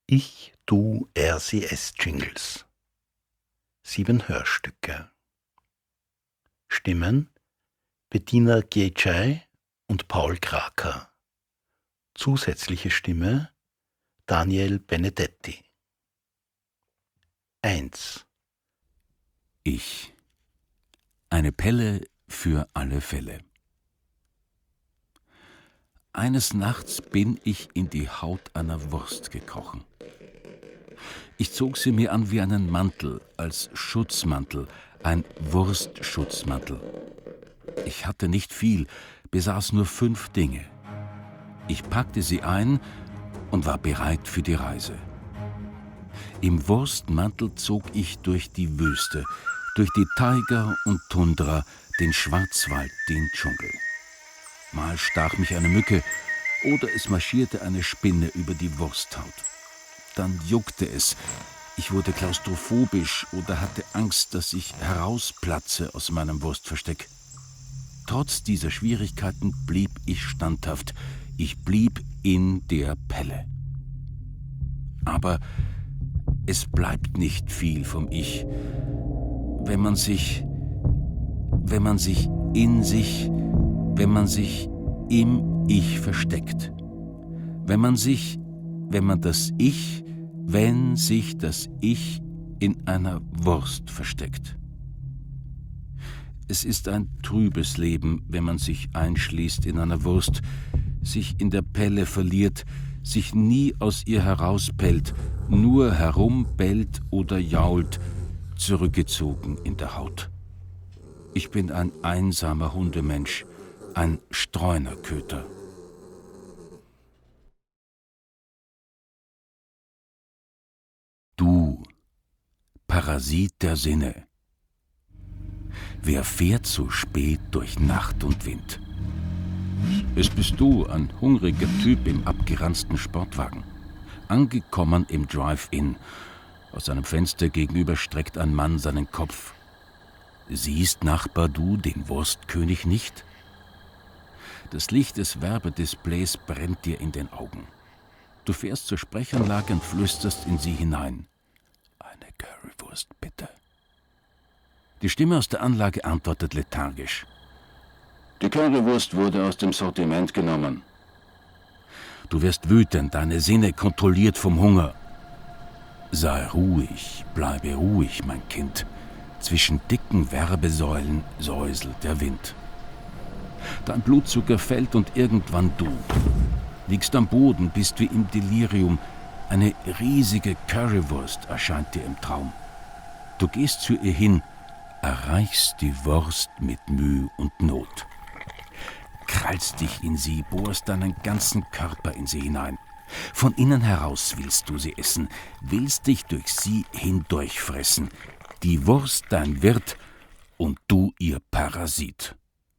Ich, du, er, sie, es Jingles. 7 Hörstücke. Stimmen: Bettina Gietschei und Paul Kraker. Zusätzliche Stimme: Daniel Benedetti. 1. Ich. Eine Pelle für alle Fälle. Eines Nachts bin ich in die Haut einer Wurst gekrochen. Ich zog sie mir an wie einen Mantel, als Schutzmantel, ein Wurstschutzmantel. Ich hatte nicht viel, besaß nur 5 Dinge. Ich packte sie ein und war bereit für die Reise. Im Wurstmantel zog ich durch die Wüste, durch die Taiga und Tundra, den Schwarzwald, den Dschungel. Mal stach mich eine Mücke oder es marschierte eine Spinne über die Wursthaut. Dann juckte es. Ich wurde klaustrophobisch oder hatte Angst, dass ich herausplatze aus meinem Wurstversteck. Trotz dieser Schwierigkeiten blieb ich standhaft. Ich blieb in der Pelle. Aber es bleibt nicht viel vom Ich, wenn man sich im Ich versteckt. Wenn sich das Ich in einer Wurst versteckt. Es ist ein trübes Leben, wenn man sich einschließt in einer Wurst, sich in der Pelle verliert, sich nie aus ihr herauspellt, nur herumbellt oder jault, zurückgezogen in der Haut. Ich bin ein einsamer Hundemensch, ein Streunerköter. Du, Parasit der Sinne. Wer fährt so spät durch Nacht und Wind? Es bist du, ein hungriger Typ im abgeranzten Sportwagen. Angekommen im Drive-In. Aus seinem Fenster gegenüber streckt ein Mann seinen Kopf. Siehst, Nachbar, du den Wurstkönig nicht? Das Licht des Werbedisplays brennt dir in den Augen. Du fährst zur Sprechanlage und flüsterst in sie hinein. Eine Currywurst, bitte. Die Stimme aus der Anlage antwortet lethargisch. Die Currywurst wurde aus dem Sortiment genommen. Du wirst wütend, deine Sinne kontrolliert vom Hunger. Sei ruhig, bleibe ruhig, mein Kind. Zwischen dicken Werbesäulen säuselt der Wind. Dein Blutzucker fällt und irgendwann du. Liegst am Boden, bist wie im Delirium. Eine riesige Currywurst erscheint dir im Traum. Du gehst zu ihr hin, erreichst die Wurst mit Mühe und Not. Krallst dich in sie, bohrst deinen ganzen Körper in sie hinein. Von innen heraus willst du sie essen, willst dich durch sie hindurchfressen. Die Wurst dein Wirt und du ihr Parasit.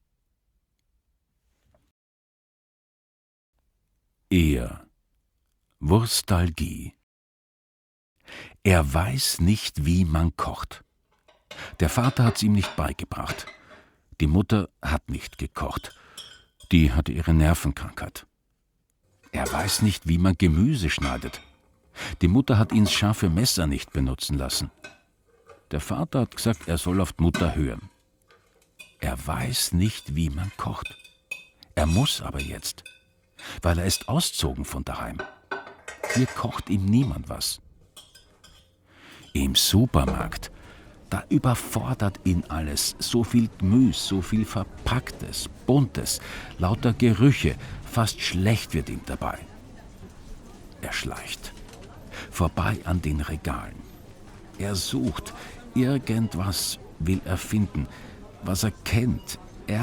Er. Wurstalgie. Er weiß nicht, wie man kocht. Der Vater hat's ihm nicht beigebracht. Die Mutter hat nicht gekocht. Die hatte ihre Nervenkrankheit. Er weiß nicht, wie man Gemüse schneidet. Die Mutter hat ihn scharfe Messer nicht benutzen lassen. Der Vater hat gesagt, er soll auf die Mutter hören. Er weiß nicht, wie man kocht. Er muss aber jetzt, weil er ist ausgezogen von daheim. Hier kocht ihm niemand was. Im Supermarkt, da überfordert ihn alles. So viel Gemüse, so viel Verpacktes, Buntes, lauter Gerüche. Fast schlecht wird ihm dabei. Er schleicht vorbei an den Regalen. Er sucht, irgendwas will er finden, was er kennt,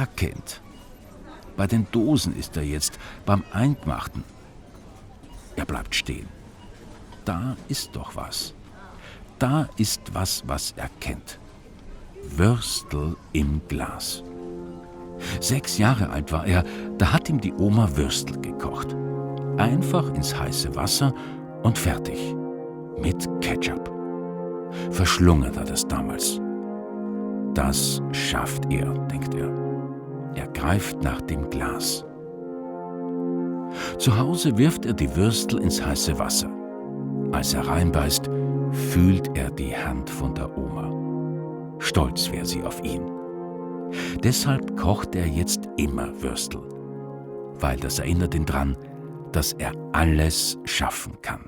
Bei den Dosen ist er jetzt, beim Eingemachten. Er bleibt stehen. Da ist doch was. Da ist was, was er kennt. Würstel im Glas. 6 Jahre alt war er, da hat ihm die Oma Würstel gekocht. Einfach ins heiße Wasser und fertig. Mit Ketchup. Verschlungen hat er das damals. Das schafft er, denkt er. Er greift nach dem Glas. Zu Hause wirft er die Würstel ins heiße Wasser. als er reinbeißt, fühlt er die Hand von der Oma. Stolz wäre sie auf ihn. Deshalb kocht er jetzt immer Würstel, weil das erinnert ihn dran, dass er alles schaffen kann.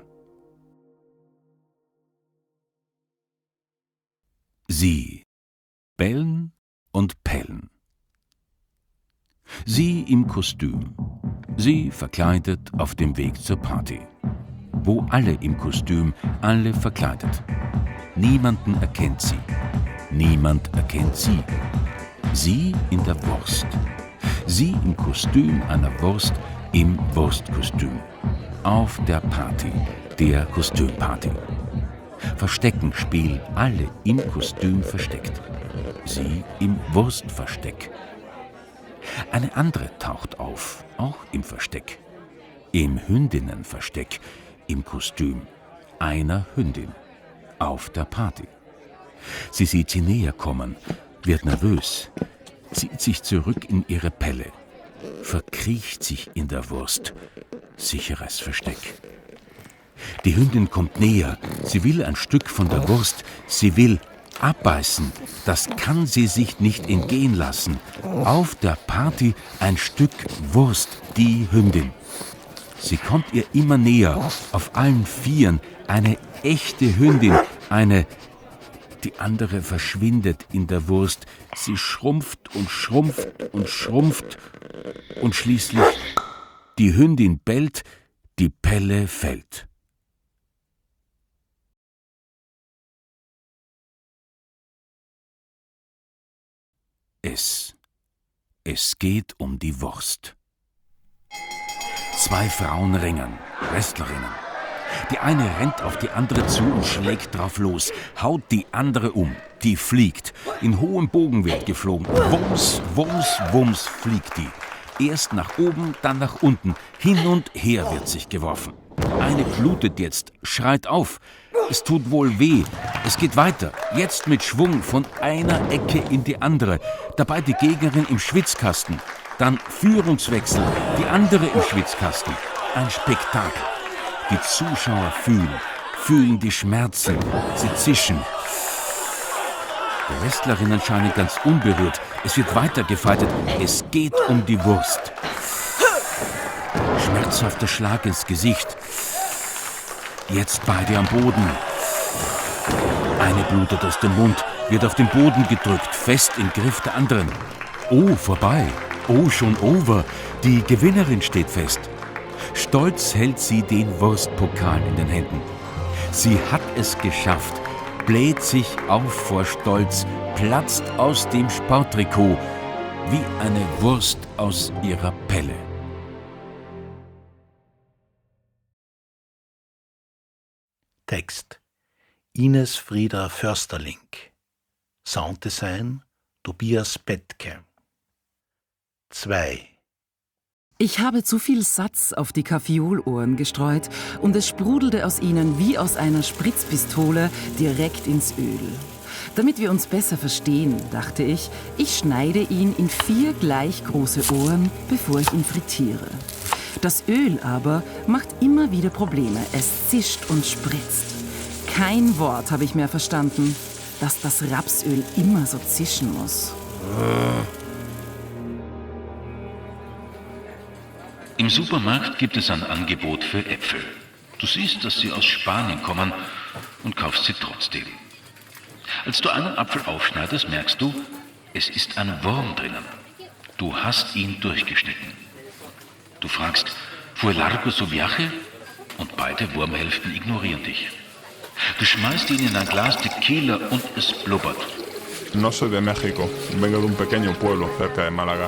Sie bellen und pellen. Sie im Kostüm, sie verkleidet auf dem Weg zur Party, wo alle im Kostüm, alle verkleidet. Niemanden erkennt sie, niemand erkennt sie. Sie in der Wurst, sie im Kostüm einer Wurst im Wurstkostüm, auf der Party, der Kostümparty. Versteckenspiel, alle im Kostüm versteckt, sie im Wurstversteck. Eine andere taucht auf, auch im Versteck, im Hündinnenversteck, im Kostüm einer Hündin, auf der Party. Sie sieht sie näher kommen, wird nervös, zieht sich zurück in ihre Pelle, verkriecht sich in der Wurst, sicheres Versteck. Die Hündin kommt näher, sie will ein Stück von der Wurst, sie will abbeißen, das kann sie sich nicht entgehen lassen. Auf der Party ein Stück Wurst, die Hündin. Sie kommt ihr immer näher, auf allen Vieren, eine echte Hündin, die andere verschwindet in der Wurst, sie schrumpft und schrumpft und schrumpft und schließlich die Hündin bellt, die Pelle fällt. Es geht um die Wurst. 2 Frauen ringen, Wrestlerinnen. Die eine rennt auf die andere zu und schlägt drauf los, haut die andere um. Die fliegt, in hohem Bogen wird geflogen. Wumms, wumms, wumms fliegt die. Erst nach oben, dann nach unten. Hin und her wird sich geworfen. Eine blutet jetzt, schreit auf. Es tut wohl weh. Es geht weiter. Jetzt mit Schwung von einer Ecke in die andere. Dabei die Gegnerin im Schwitzkasten. Dann Führungswechsel. Die andere im Schwitzkasten. Ein Spektakel. Die Zuschauer fühlen die Schmerzen. Sie zischen. Die Wrestlerinnen scheinen ganz unberührt. Es wird weiter gefeitet. Es geht um die Wurst. Schmerzhafter Schlag ins Gesicht. Jetzt beide am Boden. Eine blutet aus dem Mund, wird auf den Boden gedrückt, fest im Griff der anderen. Oh, vorbei. Oh, schon over. Die Gewinnerin steht fest. Stolz hält sie den Wurstpokal in den Händen. Sie hat es geschafft, bläht sich auf vor Stolz, platzt aus dem Sporttrikot wie eine Wurst aus ihrer Pelle. Text Ines Frieda Försterling. Sounddesign Tobias Bettke. 2. Ich habe zu viel Satz auf die Kaffeeolohren gestreut und es sprudelte aus ihnen wie aus einer Spritzpistole direkt ins Öl. Damit wir uns besser verstehen, dachte ich, ich schneide ihn in 4 gleich große Ohren, bevor ich ihn frittiere. Das Öl aber macht immer wieder Probleme. Es zischt und spritzt. Kein Wort habe ich mehr verstanden, dass das Rapsöl immer so zischen muss. Im Supermarkt gibt es ein Angebot für Äpfel. Du siehst, dass sie aus Spanien kommen und kaufst sie trotzdem. Als du einen Apfel aufschneidest, merkst du, es ist ein Wurm drinnen. Du hast ihn durchgeschnitten. Du fragst, ¿fue largo su viaje? Und beide Wurmhälften ignorieren dich. Du schmeißt ihn in ein Glas Tequila und es blubbert. No soy de México, vengo de un pequeño pueblo cerca de Málaga.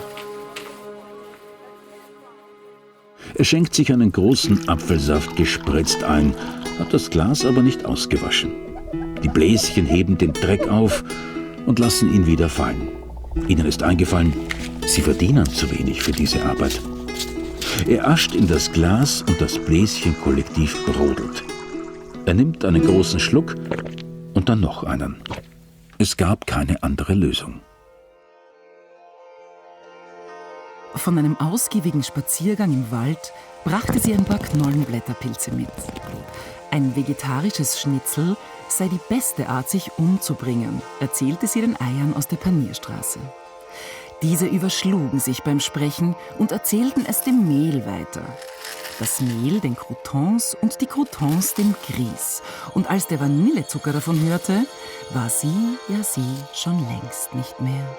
Er schenkt sich einen großen Apfelsaft gespritzt ein, hat das Glas aber nicht ausgewaschen. Die Bläschen heben den Dreck auf und lassen ihn wieder fallen. Ihnen ist eingefallen, sie verdienen zu wenig für diese Arbeit. Er ascht in das Glas und das Bläschen kollektiv brodelt. Er nimmt einen großen Schluck und dann noch einen. Es gab keine andere Lösung. Von einem ausgiebigen Spaziergang im Wald brachte sie ein paar Knollenblätterpilze mit. Ein vegetarisches Schnitzel sei die beste Art, sich umzubringen, erzählte sie den Eiern aus der Panierstraße. Diese überschlugen sich beim Sprechen und erzählten es dem Mehl weiter. Das Mehl den Croutons und die Croutons dem Grieß. Und als der Vanillezucker davon hörte, war sie schon längst nicht mehr.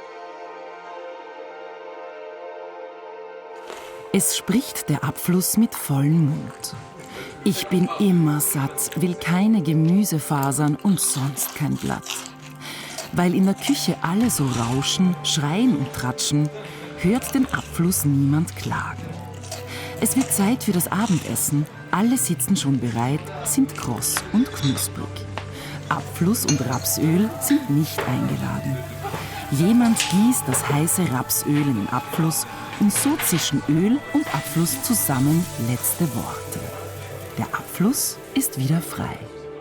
Es spricht der Abfluss mit vollem Mund. Ich bin immer satt, will keine Gemüsefasern und sonst kein Blatt. Weil in der Küche alle so rauschen, schreien und tratschen, hört den Abfluss niemand klagen. Es wird Zeit für das Abendessen, alle sitzen schon bereit, sind kross und knusprig. Abfluss und Rapsöl sind nicht eingeladen. Jemand gießt das heiße Rapsöl in den Abfluss und so zischen Öl und Abfluss zusammen letzte Worte. Der Abfluss ist wieder frei.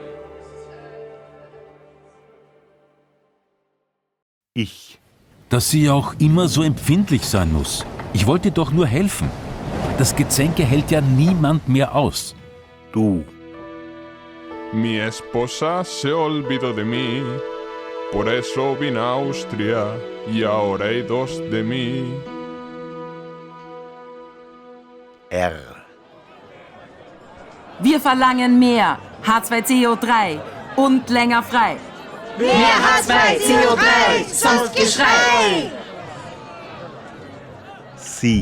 Ich. Dass sie auch immer so empfindlich sein muss. Ich wollte doch nur helfen. Das Gezänke hält ja niemand mehr aus. Du. Mi esposa se olvidó de mí, por eso vine a Austria y ahora hay dos de mí. R. Wir verlangen mehr H2CO3 und länger frei. Mehr H2CO3, sonst Geschrei! Sie.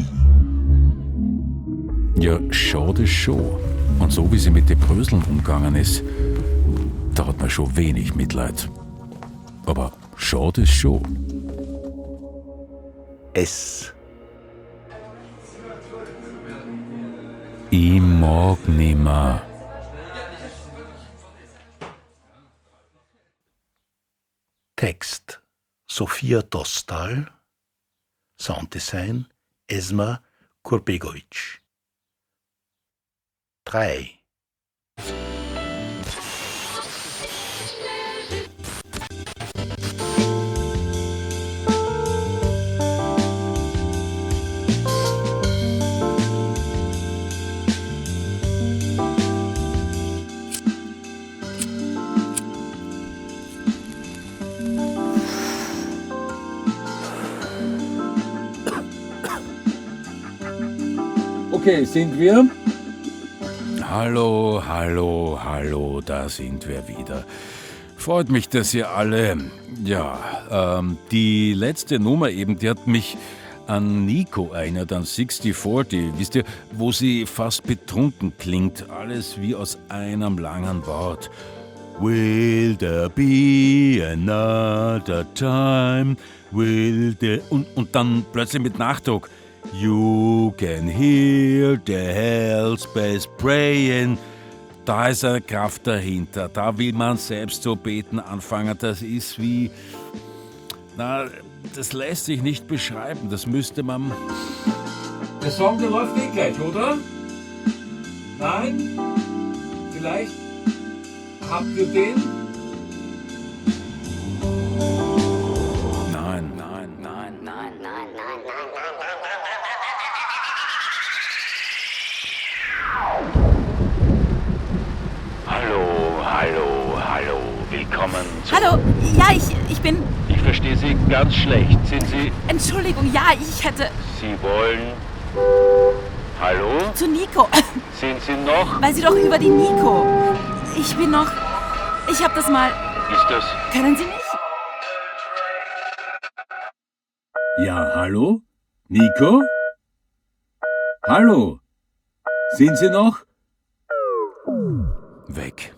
Ja, schade schon. Und so wie sie mit den Bröseln umgegangen ist, da hat man schon wenig Mitleid. Aber schade ist schon. S. Ich mag nimmer. Text. Sofia Dostal. Sounddesign. Esma Kurbegovic. 3. Okay, sind wir? Hallo, hallo, hallo, da sind wir wieder. Freut mich, dass ihr alle, die letzte Nummer eben, die hat mich an Nico erinnert, an 6040, wisst ihr, wo sie fast betrunken klingt, alles wie aus einem langen Wort. Will there be another time? Will there... Und dann plötzlich mit Nachdruck. You can hear the hellspace praying. Da ist eine Kraft dahinter. Da will man selbst so beten anfangen. Das ist wie... das lässt sich nicht beschreiben. Das müsste man... Der Song, der läuft nicht gleich, oder? Nein? Vielleicht? Habt ihr den? Nein. Hallo, willkommen zu... Hallo, ja, ich bin... Ich verstehe Sie ganz schlecht. Sind Sie... Entschuldigung, ja, ich hätte... Sie wollen... Hallo? Zu Nico. Sind Sie noch... Weil Sie doch über die Nico... Ich bin noch... Ich hab das mal... Ist das... Können Sie nicht? Ja, hallo? Nico? Hallo? Sind Sie noch? Weg.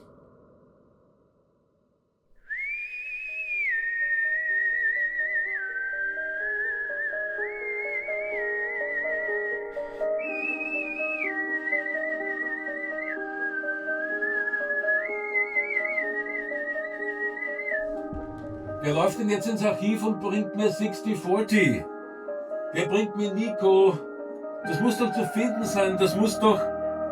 Wer läuft denn jetzt ins Archiv und bringt mir 6040? Wer bringt mir Nico? Das muss doch zu finden sein, das muss doch...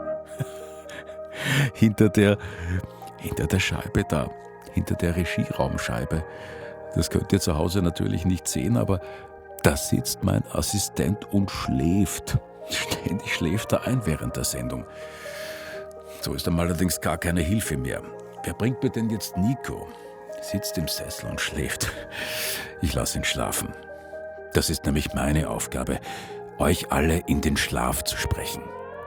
hinter der Scheibe da, hinter der Regieraumscheibe. Das könnt ihr zu Hause natürlich nicht sehen, aber da sitzt mein Assistent und schläft. Ständig schläft er ein während der Sendung. So ist ihm allerdings gar keine Hilfe mehr. Wer bringt mir denn jetzt Nico? Sitzt im Sessel und schläft. Ich lasse ihn schlafen. Das ist nämlich meine Aufgabe, euch alle in den Schlaf zu sprechen.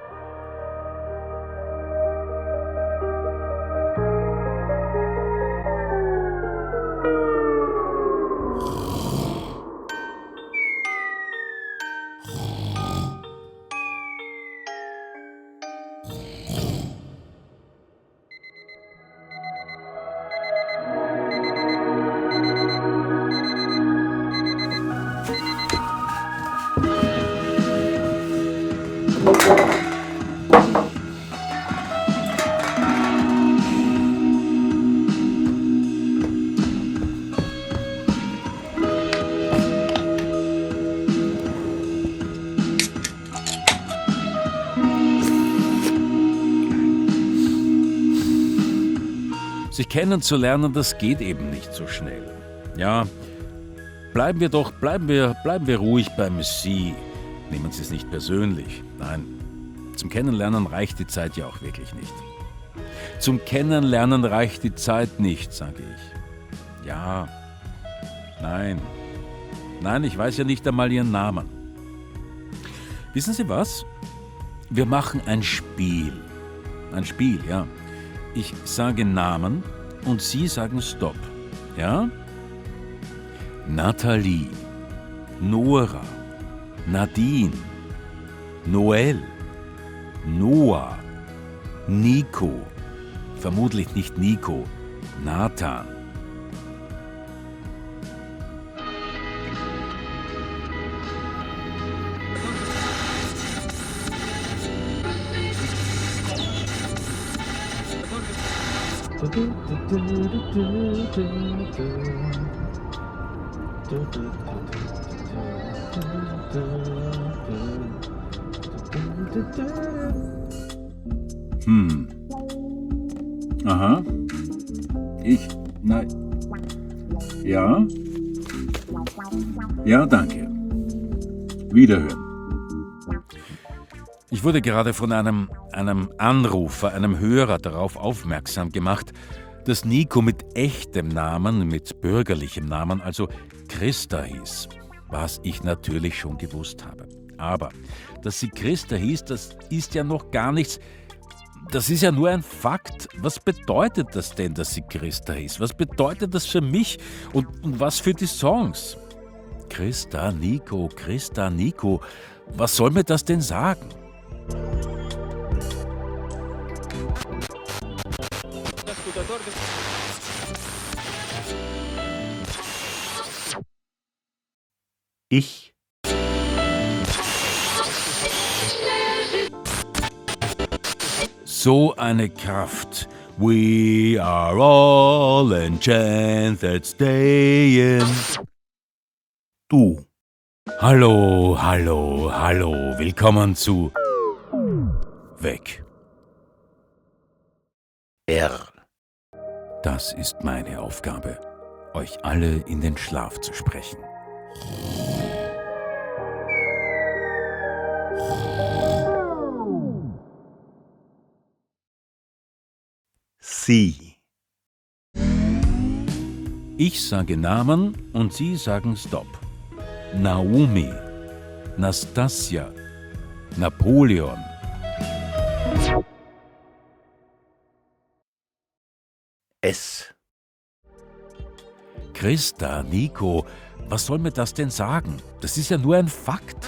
Sich kennenzulernen, das geht eben nicht so schnell. Ja, bleiben wir ruhig beim Sie. Nehmen Sie es nicht persönlich. Nein, zum Kennenlernen reicht die Zeit ja auch wirklich nicht. Zum Kennenlernen reicht die Zeit nicht, sage ich. Ja, nein, ich weiß ja nicht einmal Ihren Namen. Wissen Sie was? Wir machen ein Spiel. Ein Spiel, ja. Ich sage Namen und Sie sagen Stopp. Ja? Nathalie, Nora, Nadine, Noel, Noah, Nico, vermutlich nicht Nico, Nathan. Aha. Ja? Ja, danke. Wiederhören. Ich wurde gerade von einem Anrufer, einem Hörer darauf aufmerksam gemacht, dass Nico mit echtem Namen, mit bürgerlichem Namen, also Christa hieß, was ich natürlich schon gewusst habe. Aber, dass sie Christa hieß, das ist ja noch gar nichts, das ist ja nur ein Fakt. Was bedeutet das denn, dass sie Christa hieß? Was bedeutet das für mich und was für die Songs? Christa, Nico, was soll mir das denn sagen? Ich. So eine Kraft. We are all enchanted staying. Du. Hallo, willkommen zu Weg. Er. Das ist meine Aufgabe, euch alle in den Schlaf zu sprechen. Sie. Ich sage Namen und Sie sagen Stopp. Naomi, Nastasia, Napoleon. Es. Christa, Nico, was soll mir das denn sagen? Das ist ja nur ein Fakt.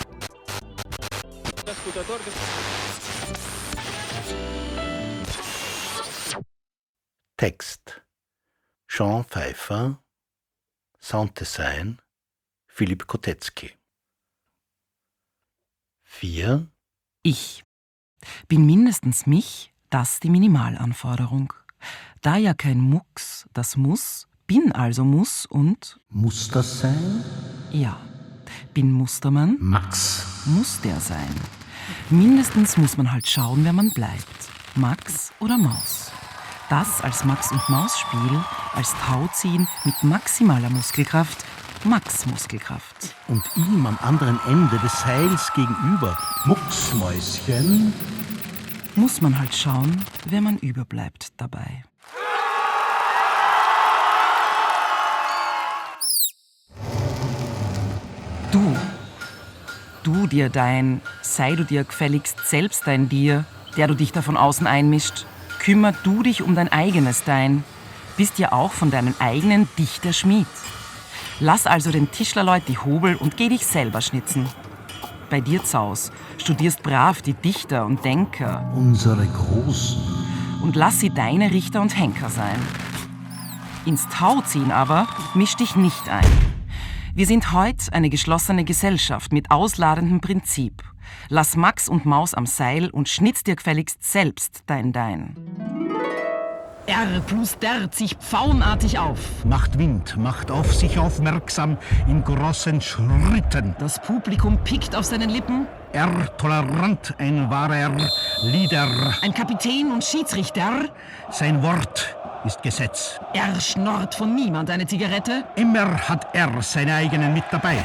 Text. Jean Pfeiffer. Sounddesign. Philipp Kotetzky. 4. Ich. Bin mindestens mich, das die Minimalanforderung. Da ja kein Mucks, das muss, bin also muss und... Muss das sein? Ja. Bin Mustermann? Max. Muss der sein. Mindestens muss man halt schauen, wer man bleibt. Max oder Maus. Das als Max-und-Maus-Spiel, als Tauziehen mit maximaler Muskelkraft, Max-Muskelkraft. Und ihm am anderen Ende des Seils gegenüber, Mucksmäuschen, muss man halt schauen, wer man überbleibt dabei. Du dir dein, sei du dir gefälligst selbst dein Dir, der du dich da von außen einmischt. Kümmer du dich um dein eigenes Dein, bist ja auch von deinem eigenen Dichter Schmied. Lass also den Tischlerleut die Hobel und geh dich selber schnitzen. Bei dir zaus, studierst brav die Dichter und Denker. Unsere Großen. Und lass sie deine Richter und Henker sein. Ins Tauziehen aber misch dich nicht ein. Wir sind heut eine geschlossene Gesellschaft mit ausladendem Prinzip. Lass Max und Maus am Seil und schnitz dir gefälligst selbst dein Dein. R plus der sich pfauenartig auf. Macht Wind, macht auf sich aufmerksam in großen Schritten. Das Publikum pickt auf seinen Lippen. R tolerant, ein wahrer Leader. Ein Kapitän und Schiedsrichter. Sein Wort ist Gesetz. Er schnorrt von niemand eine Zigarette. Immer hat er seine eigenen mit dabei.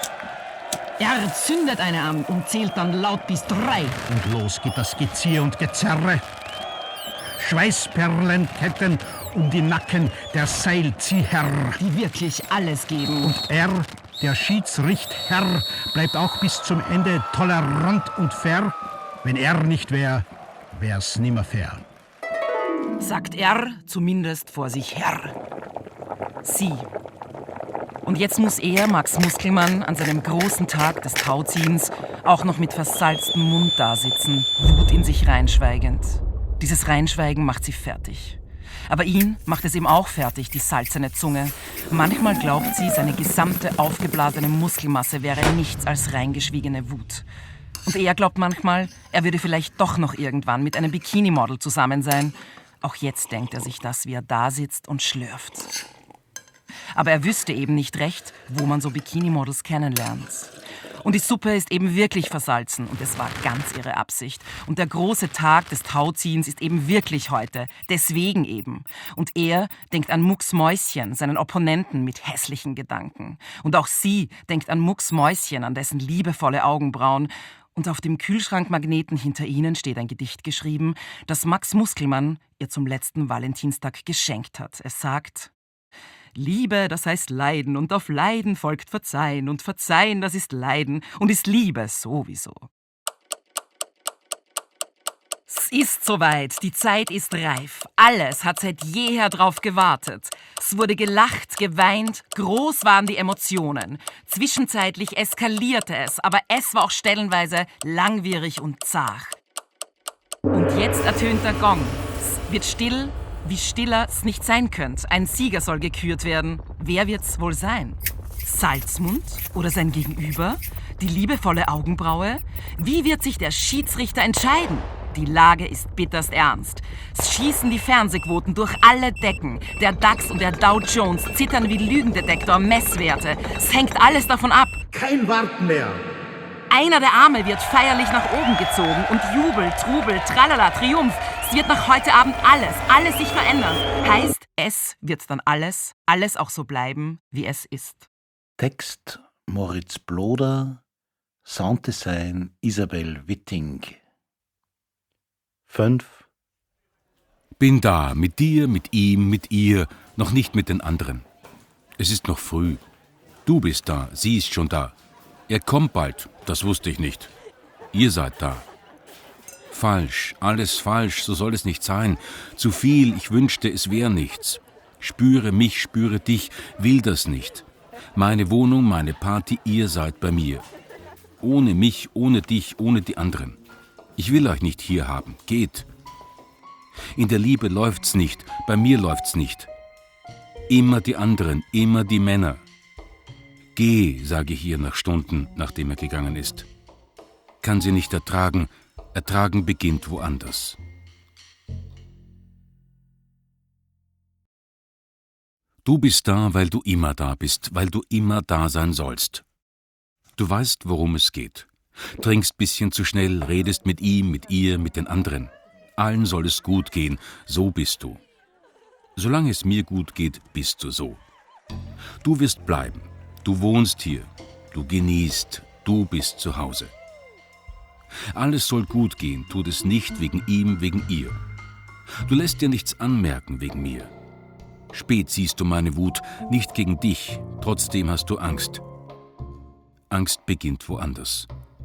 Er zündet eine an und zählt dann laut bis 3. Und los geht das Gezieher und Gezerre. Schweißperlenketten um die Nacken der Seilzieher. Die wirklich alles geben. Und er, der Schiedsrichter, bleibt auch bis zum Ende tolerant und fair. Wenn er nicht wär, wär's nimmer fair. Sagt er, zumindest vor sich her. Sie. Und jetzt muss er, Max Muskelmann, an seinem großen Tag des Tauziehens auch noch mit versalztem Mund dasitzen, Wut in sich reinschweigend. Dieses Reinschweigen macht sie fertig. Aber ihn macht es eben auch fertig, die salzene Zunge. Manchmal glaubt sie, seine gesamte aufgeblasene Muskelmasse wäre nichts als reingeschwiegene Wut. Und er glaubt manchmal, er würde vielleicht doch noch irgendwann mit einem Bikini-Model zusammen sein. Auch jetzt denkt er sich das, wie er da sitzt und schlürft. Aber er wüsste eben nicht recht, wo man so Bikini-Models kennenlernt. Und die Suppe ist eben wirklich versalzen und es war ganz ihre Absicht. Und der große Tag des Tauziehens ist eben wirklich heute, deswegen eben. Und er denkt an Mucks Mäuschen, seinen Opponenten mit hässlichen Gedanken. Und auch sie denkt an Mucks Mäuschen, an dessen liebevolle Augenbrauen. Und auf dem Kühlschrankmagneten hinter ihnen steht ein Gedicht geschrieben, das Max Muskelmann ihr zum letzten Valentinstag geschenkt hat. Es sagt: Liebe, das heißt Leiden, und auf Leiden folgt Verzeihen, und Verzeihen, das ist Leiden, und ist Liebe sowieso. Es ist soweit, die Zeit ist reif, alles hat seit jeher drauf gewartet. Es wurde gelacht, geweint, groß waren die Emotionen. Zwischenzeitlich eskalierte es, aber es war auch stellenweise langwierig und zart. Und jetzt ertönt der Gong. Es wird still, wie stiller es nicht sein könnte. Ein Sieger soll gekürt werden. Wer wird's wohl sein? Salzmund oder sein Gegenüber? Die liebevolle Augenbraue? Wie wird sich der Schiedsrichter entscheiden? Die Lage ist bitterst ernst. Es schießen die Fernsehquoten durch alle Decken. Der DAX und der Dow Jones zittern wie Lügendetektor-Messwerte. Es hängt alles davon ab. Kein Warten mehr. Einer der Arme wird feierlich nach oben gezogen und Jubel, Trubel, Tralala, Triumph. Es wird nach heute Abend alles sich verändern. Heißt, es wird dann alles auch so bleiben, wie es ist. Text Moritz Bloder, Sounddesign Isabel Witting. 5. Bin da, mit dir, mit ihm, mit ihr, noch nicht mit den anderen. Es ist noch früh. Du bist da, sie ist schon da. Er kommt bald, das wusste ich nicht. Ihr seid da. Falsch, alles falsch, so soll es nicht sein. Zu viel, ich wünschte, es wäre nichts. Spüre mich, spüre dich, will das nicht. Meine Wohnung, meine Party, ihr seid bei mir. Ohne mich, ohne dich, ohne die anderen. Ich will euch nicht hier haben, geht. In der Liebe läuft's nicht, bei mir läuft's nicht. Immer die anderen, immer die Männer. Geh, sage ich ihr nach Stunden, nachdem er gegangen ist. Kann sie nicht ertragen, ertragen beginnt woanders. Du bist da, weil du immer da bist, weil du immer da sein sollst. Du weißt, worum es geht. Trinkst bisschen zu schnell, redest mit ihm, mit ihr, mit den anderen. Allen soll es gut gehen, so bist du. Solange es mir gut geht, bist du so. Du wirst bleiben, du wohnst hier, du genießt, du bist zu Hause. Alles soll gut gehen, tut es nicht wegen ihm, wegen ihr. Du lässt dir nichts anmerken wegen mir. Spät siehst du meine Wut, nicht gegen dich, trotzdem hast du Angst. Angst beginnt woanders.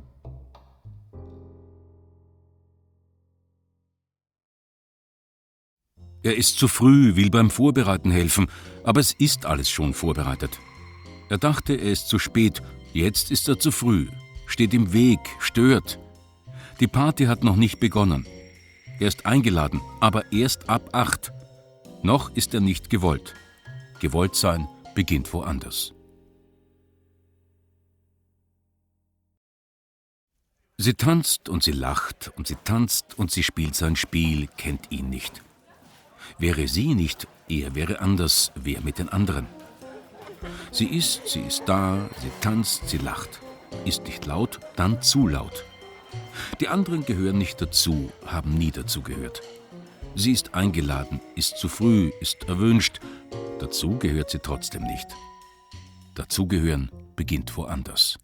Er ist zu früh, will beim Vorbereiten helfen, aber es ist alles schon vorbereitet. Er dachte, er ist zu spät, jetzt ist er zu früh, steht im Weg, stört. Die Party hat noch nicht begonnen. Er ist eingeladen, aber erst ab 8. Noch ist er nicht gewollt. Gewollt sein beginnt woanders. Sie tanzt und sie lacht und sie tanzt und sie spielt sein Spiel, kennt ihn nicht. Wäre sie nicht, er wäre anders, wer mit den anderen. Sie ist da, sie tanzt, sie lacht. Ist nicht laut, dann zu laut. Die anderen gehören nicht dazu, haben nie dazu gehört. Sie ist eingeladen, ist zu früh, ist erwünscht. Dazu gehört sie trotzdem nicht. Dazugehören beginnt woanders.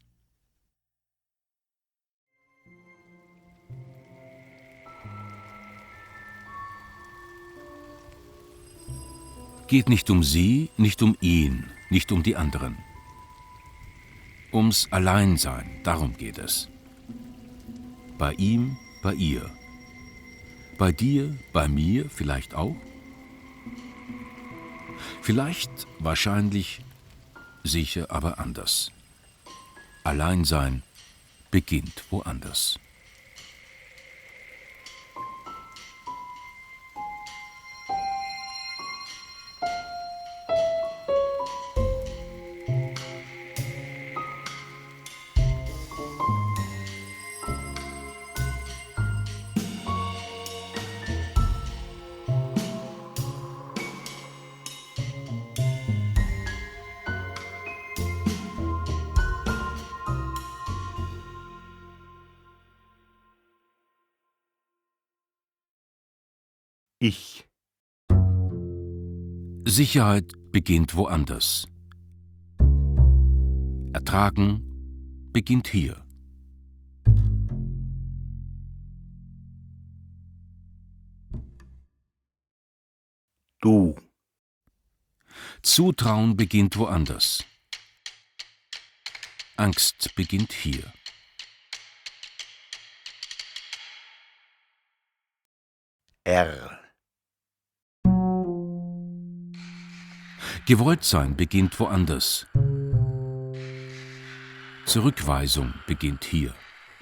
Geht nicht um sie, nicht um ihn, nicht um die anderen. Ums Alleinsein, darum geht es. Bei ihm, bei ihr. Bei dir, bei mir vielleicht auch? Vielleicht, wahrscheinlich, sicher aber anders. Alleinsein beginnt woanders. Ich. Sicherheit beginnt woanders. Ertragen beginnt hier. Du. Zutrauen beginnt woanders. Angst beginnt hier. R. Gewolltsein beginnt woanders. Zurückweisung beginnt hier.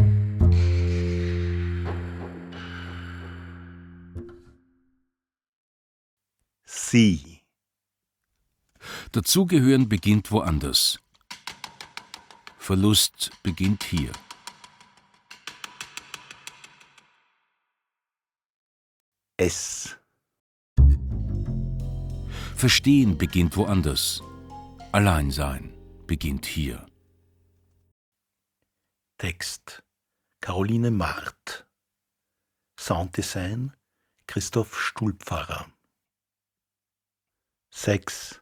Sie. Dazugehören beginnt woanders. Verlust beginnt hier. Es. Verstehen beginnt woanders. Alleinsein beginnt hier. Text Caroline Marth. Sounddesign Christoph Stuhlpfarrer. 6.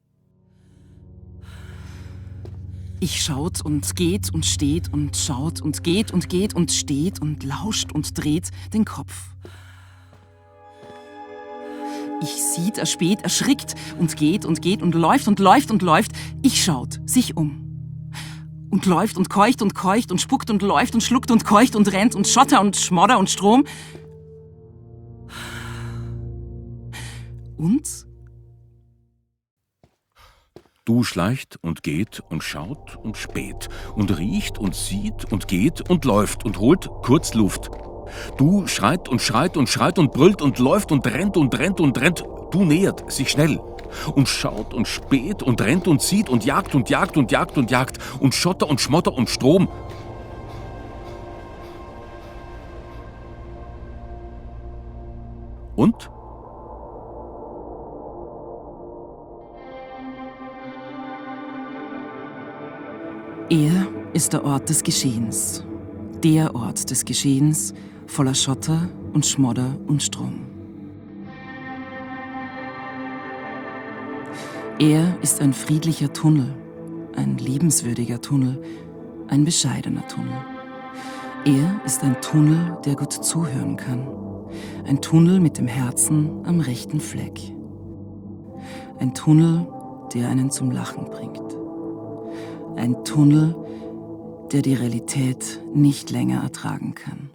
Ich schaut und geht und steht und schaut und geht und steht und lauscht und dreht den Kopf. Ich sieht, erspäht, erschrickt und geht und läuft und läuft und läuft. Ich schaut sich um. Und läuft und keucht und spuckt und läuft und schluckt und keucht und rennt und Schotter und Schmodder und Strom. Und? Du schleicht und geht und schaut und späht und riecht und sieht und geht und läuft und holt kurz Luft. Du schreit und schreit und schreit und brüllt und läuft und rennt und rennt und rennt. Du nähert sich schnell und schaut und späht und rennt und sieht und jagt und jagt und jagt und jagt und Schotter und Schmotter und Strom. Und? Er ist der Ort des Geschehens. Der Ort des Geschehens, voller Schotter und Schmodder und Strom. Er ist ein friedlicher Tunnel, ein liebenswürdiger Tunnel, ein bescheidener Tunnel. Er ist ein Tunnel, der gut zuhören kann. Ein Tunnel mit dem Herzen am rechten Fleck. Ein Tunnel, der einen zum Lachen bringt. Ein Tunnel, der die Realität nicht länger ertragen kann.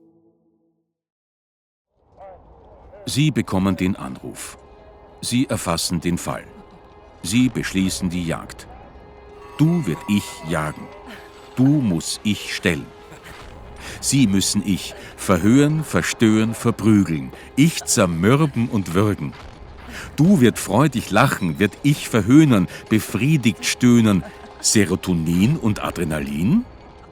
Sie bekommen den Anruf. Sie erfassen den Fall. Sie beschließen die Jagd. Du wird ich jagen. Du muss ich stellen. Sie müssen ich verhören, verstören, verprügeln. Ich zermürben und würgen. Du wird freudig lachen, wird ich verhöhnen, befriedigt stöhnen. Serotonin und Adrenalin?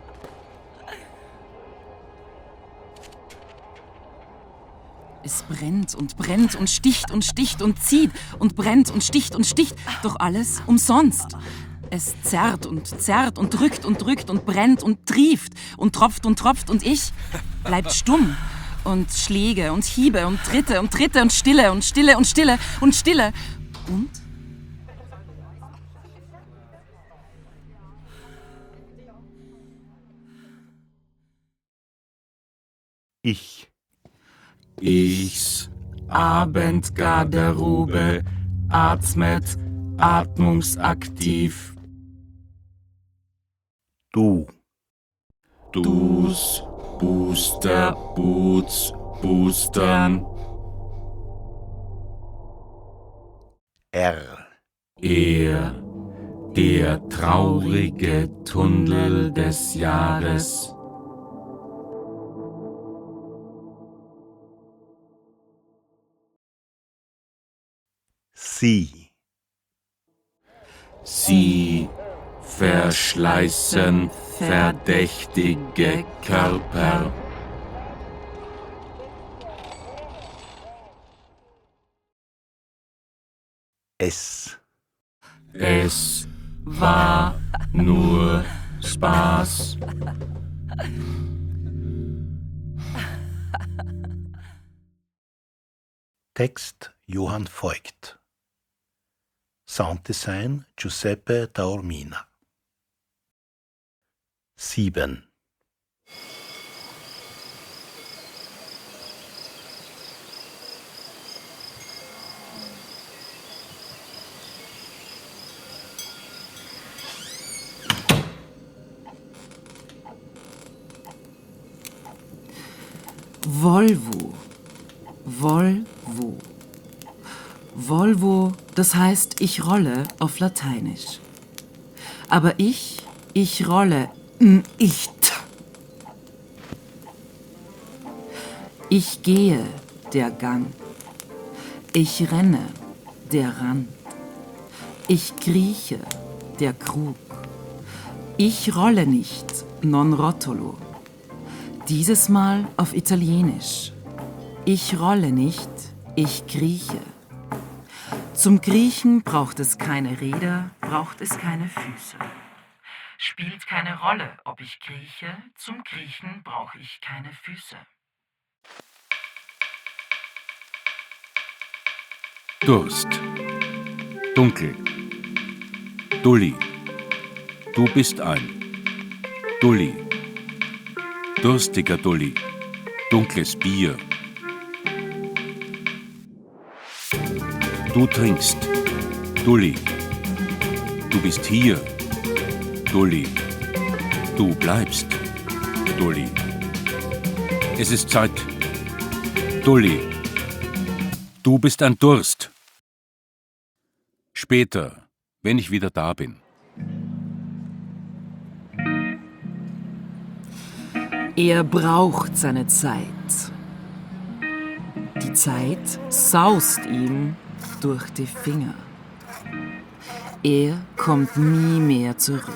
Es brennt und brennt und sticht und sticht und zieht und brennt und sticht, doch alles umsonst. Es zerrt und drückt und brennt und trieft und tropft und ich bleibt stumm. Und Schläge und Hiebe und Tritte und Stille und Stille und Stille und Stille. Und? Ichs Abendgarderobe atmet atmungsaktiv. Dus Booster Boots boostern. Er, der traurige Tunnel des Jahres. Sie verschleißen verdächtige Körper. Es war nur Spaß. Text Johann Voigt. Sounddesign Giuseppe Taormina. 7. Volvo. Volvo. Volvo, das heißt, ich rolle auf Lateinisch. Aber ich rolle nicht. Ich gehe, der Gang. Ich renne, der Rand. Ich krieche, der Krug. Ich rolle nicht, non rotolo. Dieses Mal auf Italienisch. Ich rolle nicht, ich krieche. Zum Kriechen braucht es keine Räder, braucht es keine Füße. Spielt keine Rolle, ob ich krieche, zum Kriechen brauche ich keine Füße. Durst. Dunkel. Dulli. Du bist ein. Dulli. Durstiger Dulli. Dunkles Bier. Du trinkst. Dulli. Du bist hier. Dulli. Du bleibst. Dulli. Es ist Zeit. Dulli. Du bist ein Durst. Später, wenn ich wieder da bin. Er braucht seine Zeit. Die Zeit saust ihm durch die Finger. Er kommt nie mehr zurück.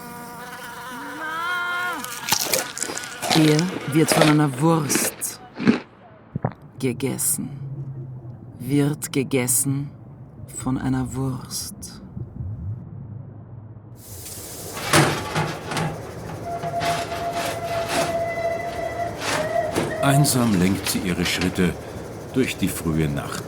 Er wird von einer Wurst gegessen. Wird gegessen von einer Wurst. Einsam lenkt sie ihre Schritte durch die frühe Nacht.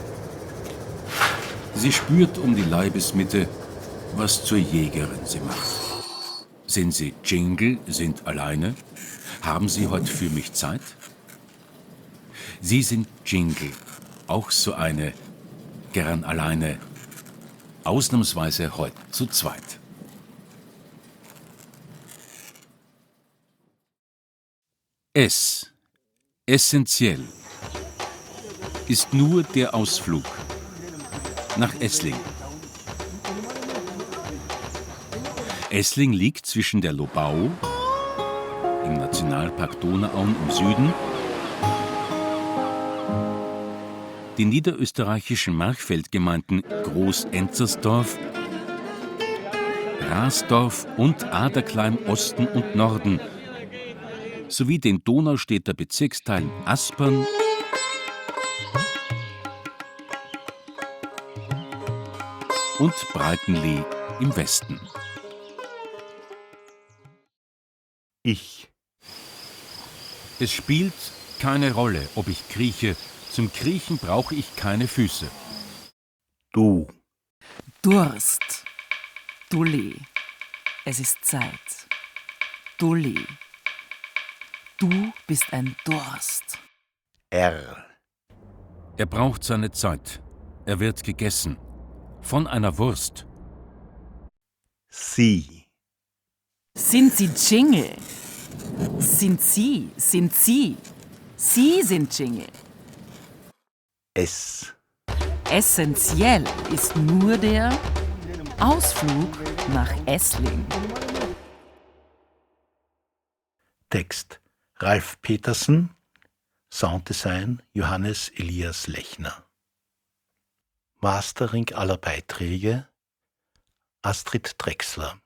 Sie spürt um die Leibesmitte, was zur Jägerin sie macht. Sind sie Jingle, sind alleine? Haben Sie heute für mich Zeit? Sie sind Jingle, auch so eine, gern alleine, ausnahmsweise heute zu zweit. Essentiell, ist nur der Ausflug nach Essling. Essling liegt zwischen der Lobau, im Nationalpark Donauauen im Süden, den niederösterreichischen Machfeldgemeinden Groß-Enzersdorf, Rasdorf und Aderkla im Osten und Norden, sowie den Donaustädter Bezirksteilen Aspern, und Breitenlee im Westen. Ich. Es spielt keine Rolle, ob ich krieche. Zum Kriechen brauche ich keine Füße. Du. Durst. Dulli. Es ist Zeit. Dulli. Du bist ein Durst. Er. Er braucht seine Zeit. Er wird gegessen. Von einer Wurst. Sie. Sind Sie Jingle? Sind Sie? Sie sind Jingle. Es. Essentiell ist nur der Ausflug nach Essling. Text Ralf Petersen, Sounddesign Johannes Elias Lechner. Mastering aller Beiträge Astrid Drechsler.